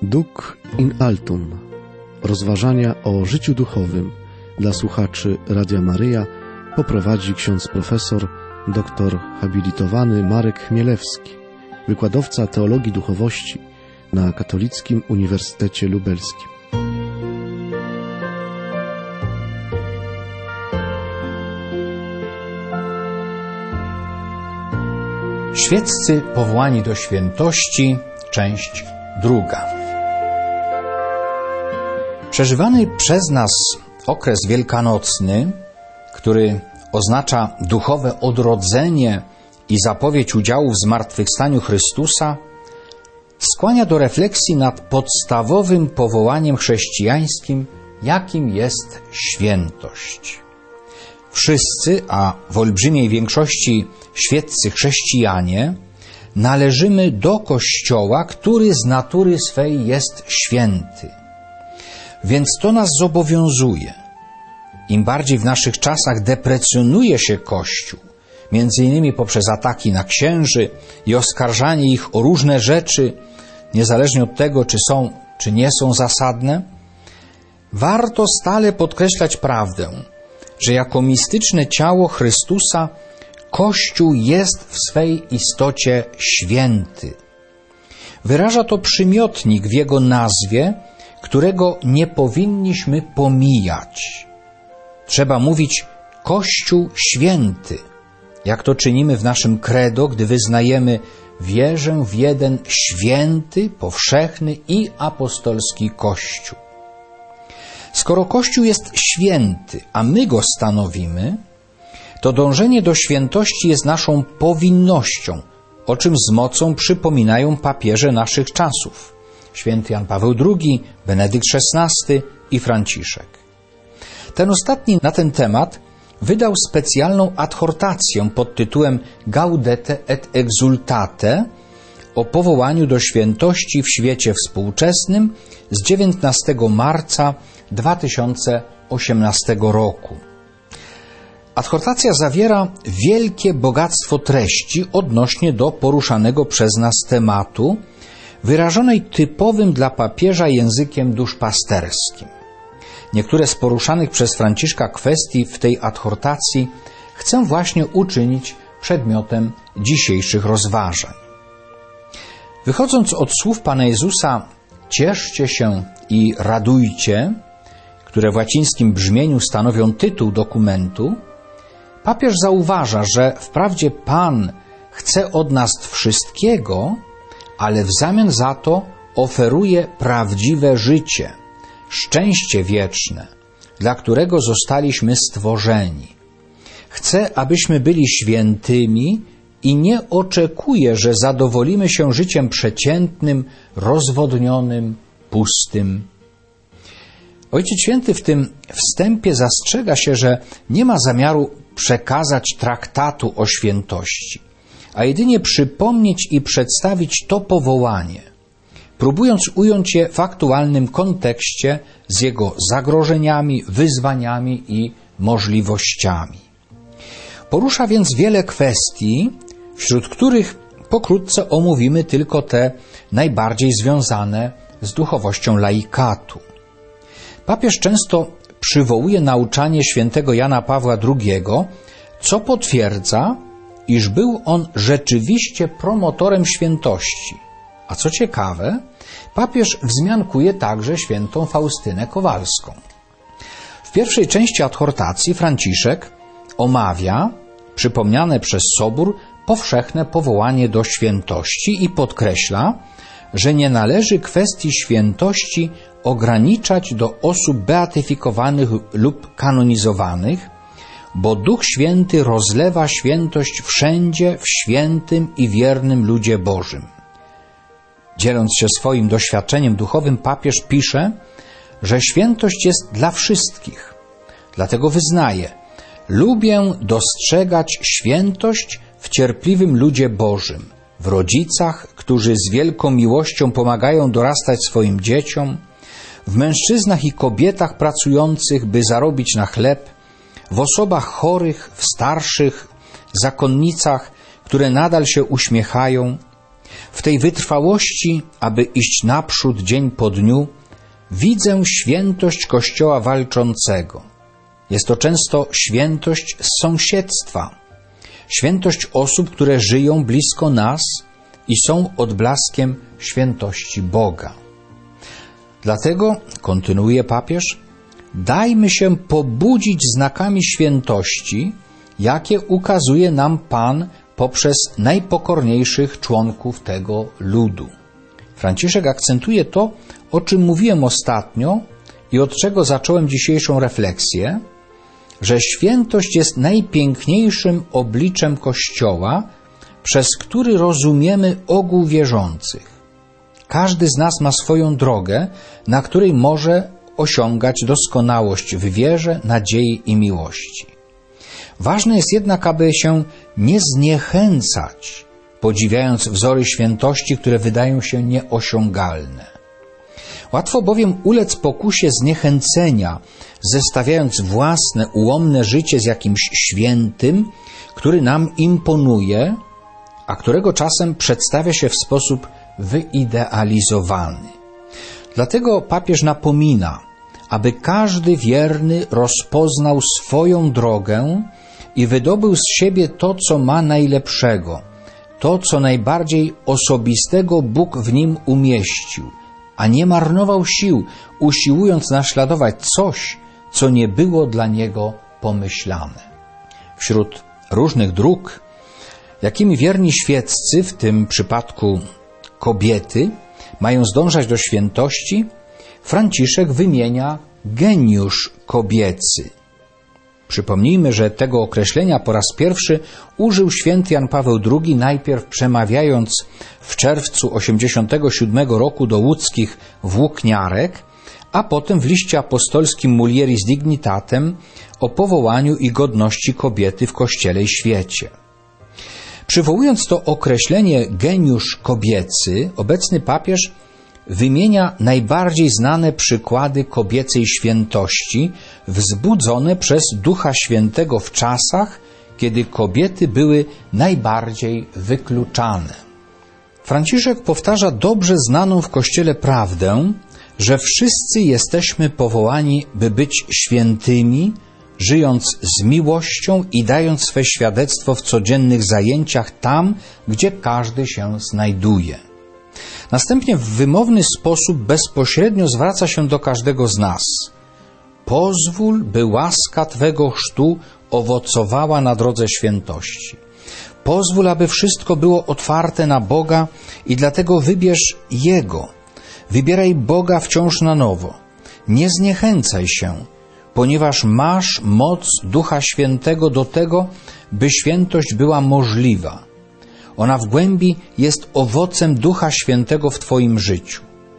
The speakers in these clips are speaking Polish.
Duc in altum. Rozważania o życiu duchowym dla słuchaczy Radia Maryja poprowadzi ksiądz profesor doktor habilitowany Marek Chmielewski, wykładowca teologii duchowości na Katolickim Uniwersytecie Lubelskim. Świeccy powołani do świętości, część 2. Przeżywany przez nas okres wielkanocny, który oznacza duchowe odrodzenie i zapowiedź udziału w zmartwychwstaniu Chrystusa, skłania do refleksji nad podstawowym powołaniem chrześcijańskim, jakim jest świętość. Wszyscy, a w olbrzymiej większości świeccy chrześcijanie, należymy do Kościoła, który z natury swej jest święty. Więc to nas zobowiązuje. Im bardziej w naszych czasach deprecjonuje się Kościół, między innymi poprzez ataki na księży i oskarżanie ich o różne rzeczy, niezależnie od tego, czy są, czy nie są zasadne, warto stale podkreślać prawdę, że jako mistyczne ciało Chrystusa Kościół jest w swej istocie święty. Wyraża to przymiotnik w jego nazwie, którego nie powinniśmy pomijać. Trzeba mówić Kościół święty, jak to czynimy w naszym credo, gdy wyznajemy: wierzę w jeden święty, powszechny i apostolski Kościół. Skoro Kościół jest święty, a my go stanowimy, to dążenie do świętości jest naszą powinnością, o czym z mocą przypominają papieże naszych czasów: święty Jan Paweł II, Benedykt XVI i Franciszek. Ten ostatni na ten temat wydał specjalną adhortację pod tytułem Gaudete et exultate o powołaniu do świętości w świecie współczesnym z 19 marca 2018 roku. Adhortacja zawiera wielkie bogactwo treści odnośnie do poruszanego przez nas tematu, wyrażonej typowym dla papieża językiem duszpasterskim. Niektóre z poruszanych przez Franciszka kwestii w tej adhortacji chcę właśnie uczynić przedmiotem dzisiejszych rozważań. Wychodząc od słów Pana Jezusa „cieszcie się i radujcie”, które w łacińskim brzmieniu stanowią tytuł dokumentu, papież zauważa, że wprawdzie Pan chce od nas wszystkiego, ale w zamian za to oferuje prawdziwe życie, szczęście wieczne, dla którego zostaliśmy stworzeni. Chce, abyśmy byli świętymi i nie oczekuje, że zadowolimy się życiem przeciętnym, rozwodnionym, pustym. Ojciec Święty w tym wstępie zastrzega się, że nie ma zamiaru przekazać traktatu o świętości, a jedynie przypomnieć i przedstawić to powołanie, próbując ująć je w aktualnym kontekście z jego zagrożeniami, wyzwaniami i możliwościami. Porusza więc wiele kwestii, wśród których pokrótce omówimy tylko te najbardziej związane z duchowością laikatu. Papież często przywołuje nauczanie świętego Jana Pawła II, co potwierdza, iż był on rzeczywiście promotorem świętości. A co ciekawe, papież wzmiankuje także świętą Faustynę Kowalską. W pierwszej części adhortacji Franciszek omawia przypomniane przez Sobór powszechne powołanie do świętości i podkreśla, że nie należy kwestii świętości ograniczać do osób beatyfikowanych lub kanonizowanych, bo Duch Święty rozlewa świętość wszędzie w świętym i wiernym ludzie Bożym. Dzieląc się swoim doświadczeniem duchowym, papież pisze, że świętość jest dla wszystkich. Dlatego wyznaje: lubię dostrzegać świętość w cierpliwym ludzie Bożym, w rodzicach, którzy z wielką miłością pomagają dorastać swoim dzieciom, w mężczyznach i kobietach pracujących, by zarobić na chleb, w osobach chorych, w starszych, zakonnicach, które nadal się uśmiechają, W tej wytrwałości, aby iść naprzód dzień po dniu, widzę świętość Kościoła walczącego. Jest to często świętość z sąsiedztwa, świętość osób, które żyją blisko nas i są odblaskiem świętości Boga. Dlatego, kontynuuje papież, dajmy się pobudzić znakami świętości, jakie ukazuje nam Pan poprzez najpokorniejszych członków tego ludu. Franciszek akcentuje to, o czym mówiłem ostatnio i od czego zacząłem dzisiejszą refleksję, że świętość jest najpiękniejszym obliczem Kościoła, przez który rozumiemy ogół wierzących. Każdy z nas ma swoją drogę, na której może osiągać doskonałość w wierze, nadziei i miłości. Ważne jest jednak, aby się nie zniechęcać, podziwiając wzory świętości, które wydają się nieosiągalne. Łatwo bowiem ulec pokusie zniechęcenia, zestawiając własne ułomne życie z jakimś świętym, który nam imponuje, a którego czasem przedstawia się w sposób wyidealizowany. Dlatego papież napomina, aby każdy wierny rozpoznał swoją drogę i wydobył z siebie to, co ma najlepszego, to, co najbardziej osobistego Bóg w nim umieścił, a nie marnował sił, usiłując naśladować coś, co nie było dla niego pomyślane. Wśród różnych dróg, jakimi wierni świeccy, w tym przypadku kobiety, mają zdążać do świętości, Franciszek wymienia geniusz kobiecy. Przypomnijmy, że tego określenia po raz pierwszy użył święty Jan Paweł II, najpierw przemawiając w czerwcu 1987 roku do łódzkich włókniarek, a potem w liście apostolskim Mulieris Dignitatem o powołaniu i godności kobiety w Kościele i świecie. Przywołując to określenie geniusz kobiecy, obecny papież wymienia najbardziej znane przykłady kobiecej świętości wzbudzone przez Ducha Świętego w czasach, kiedy kobiety były najbardziej wykluczane. Franciszek powtarza dobrze znaną w Kościele prawdę, że wszyscy jesteśmy powołani, by być świętymi, żyjąc z miłością i dając swe świadectwo w codziennych zajęciach tam, gdzie każdy się znajduje. Następnie w wymowny sposób bezpośrednio zwraca się do każdego z nas. Pozwól, by łaska Twego chrztu owocowała na drodze świętości. Pozwól, aby wszystko było otwarte na Boga i dlatego wybierz Jego. Wybieraj Boga wciąż na nowo. Nie zniechęcaj się, ponieważ masz moc Ducha Świętego do tego, by świętość była możliwa. Ona w głębi jest owocem Ducha Świętego w Twoim życiu.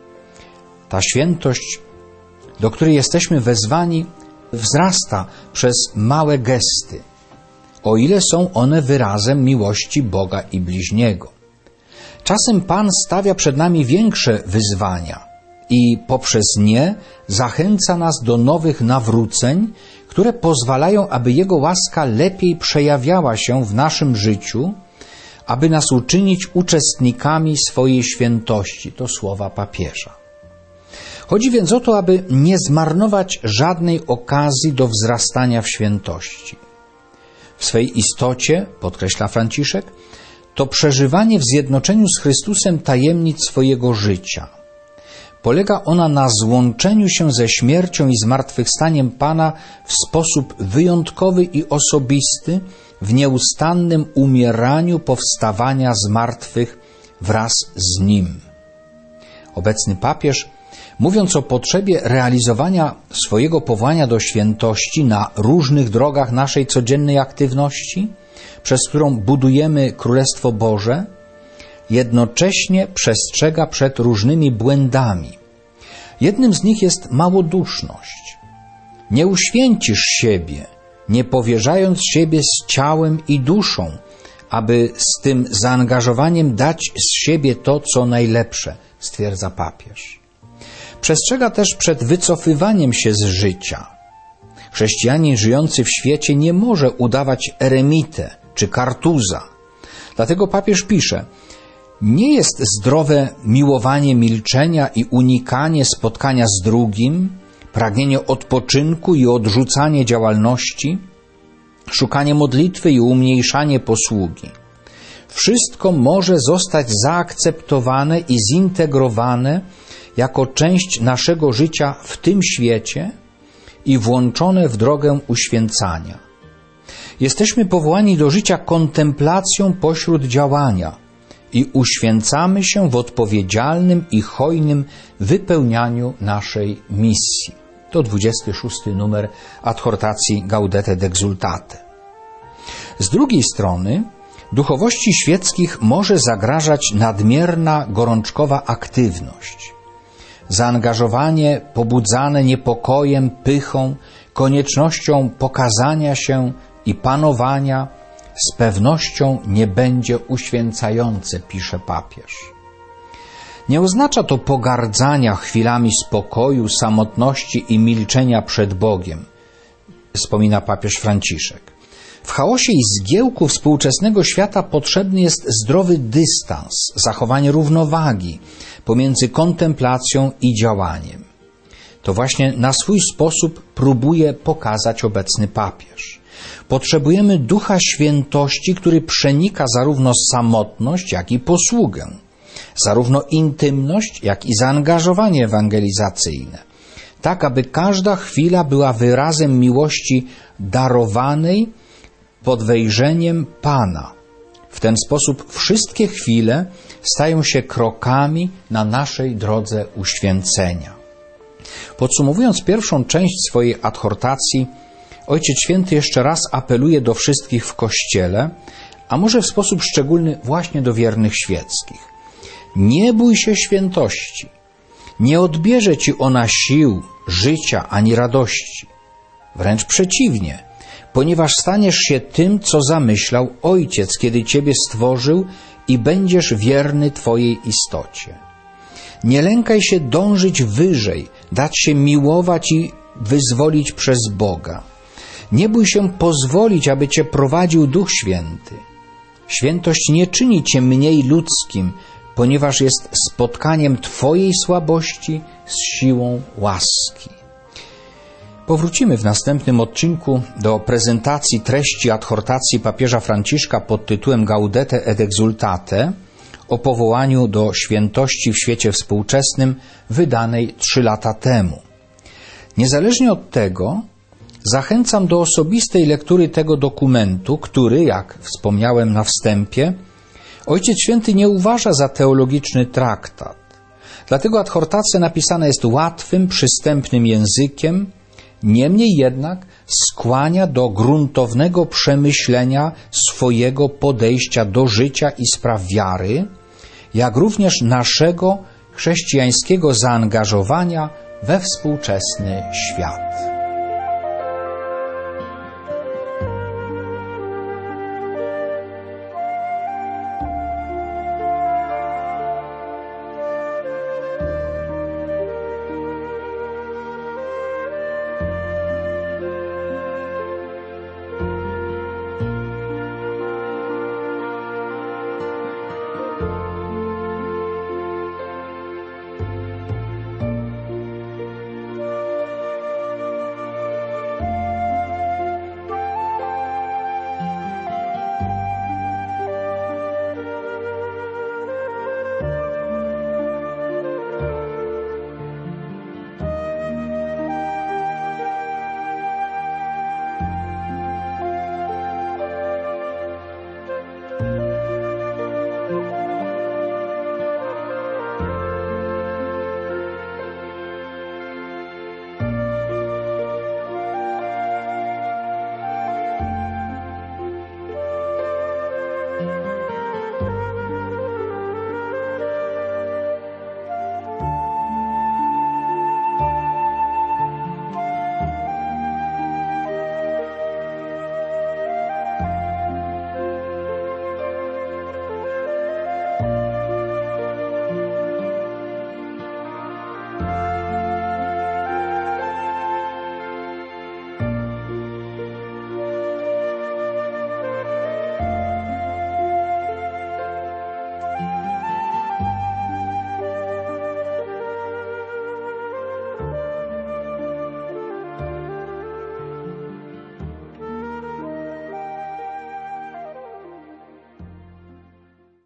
Ta świętość, do której jesteśmy wezwani, wzrasta przez małe gesty, o ile są one wyrazem miłości Boga i bliźniego. Czasem Pan stawia przed nami większe wyzwania i poprzez nie zachęca nas do nowych nawróceń, które pozwalają, aby Jego łaska lepiej przejawiała się w naszym życiu, aby nas uczynić uczestnikami swojej świętości. To słowa papieża. Chodzi więc o to, aby nie zmarnować żadnej okazji do wzrastania w świętości. W swej istocie, podkreśla Franciszek, to przeżywanie w zjednoczeniu z Chrystusem tajemnic swojego życia. Polega ona na złączeniu się ze śmiercią i zmartwychwstaniem Pana w sposób wyjątkowy i osobisty, w nieustannym umieraniu powstawania z martwych wraz z Nim. Obecny papież, mówiąc o potrzebie realizowania swojego powołania do świętości na różnych drogach naszej codziennej aktywności, przez którą budujemy Królestwo Boże, jednocześnie przestrzega przed różnymi błędami. Jednym z nich jest małoduszność. Nie uświęcisz siebie, nie powierzając siebie z ciałem i duszą, aby z tym zaangażowaniem dać z siebie to, co najlepsze, stwierdza papież. Przestrzega też przed wycofywaniem się z życia. Chrześcijanin żyjący w świecie nie może udawać eremitę czy kartuza. Dlatego papież pisze: Nie jest zdrowe miłowanie milczenia i unikanie spotkania z drugim, pragnienie odpoczynku i odrzucanie działalności, szukanie modlitwy i umniejszanie posługi. Wszystko może zostać zaakceptowane i zintegrowane jako część naszego życia w tym świecie i włączone w drogę uświęcania. Jesteśmy powołani do życia kontemplacją pośród działania i uświęcamy się w odpowiedzialnym i hojnym wypełnianiu naszej misji. To 26 numer adhortacji Gaudete et Exsultate. Z drugiej strony duchowości świeckich może zagrażać nadmierna, gorączkowa aktywność. Zaangażowanie pobudzane niepokojem, pychą, koniecznością pokazania się i panowania z pewnością nie będzie uświęcające, pisze papież. Nie oznacza to pogardzania chwilami spokoju, samotności i milczenia przed Bogiem, wspomina papież Franciszek. W chaosie i zgiełku współczesnego świata potrzebny jest zdrowy dystans, zachowanie równowagi pomiędzy kontemplacją i działaniem. To właśnie na swój sposób próbuje pokazać obecny papież. Potrzebujemy Ducha Świętości, który przenika zarówno samotność, jak i posługę, zarówno intymność, jak i zaangażowanie ewangelizacyjne, tak aby każda chwila była wyrazem miłości darowanej pod wejrzeniem Pana. W ten sposób wszystkie chwile stają się krokami na naszej drodze uświęcenia. Podsumowując pierwszą część swojej adhortacji, Ojciec Święty jeszcze raz apeluje do wszystkich w Kościele, a może w sposób szczególny właśnie do wiernych świeckich. Nie bój się świętości. Nie odbierze ci ona sił, życia ani radości. Wręcz przeciwnie, ponieważ staniesz się tym, co zamyślał Ojciec, kiedy ciebie stworzył i będziesz wierny twojej istocie. Nie lękaj się dążyć wyżej, dać się miłować i wyzwolić przez Boga. Nie bój się pozwolić, aby cię prowadził Duch Święty. Świętość nie czyni cię mniej ludzkim, ponieważ jest spotkaniem twojej słabości z siłą łaski. Powrócimy w następnym odcinku do prezentacji treści adhortacji papieża Franciszka pod tytułem Gaudete et Exsultate o powołaniu do świętości w świecie współczesnym, wydanej 3 lata temu. Niezależnie od tego, zachęcam do osobistej lektury tego dokumentu, który, jak wspomniałem na wstępie, Ojciec Święty nie uważa za teologiczny traktat. Dlatego adhortacja napisana jest łatwym, przystępnym językiem, niemniej jednak skłania do gruntownego przemyślenia swojego podejścia do życia i spraw wiary, jak również naszego chrześcijańskiego zaangażowania we współczesny świat.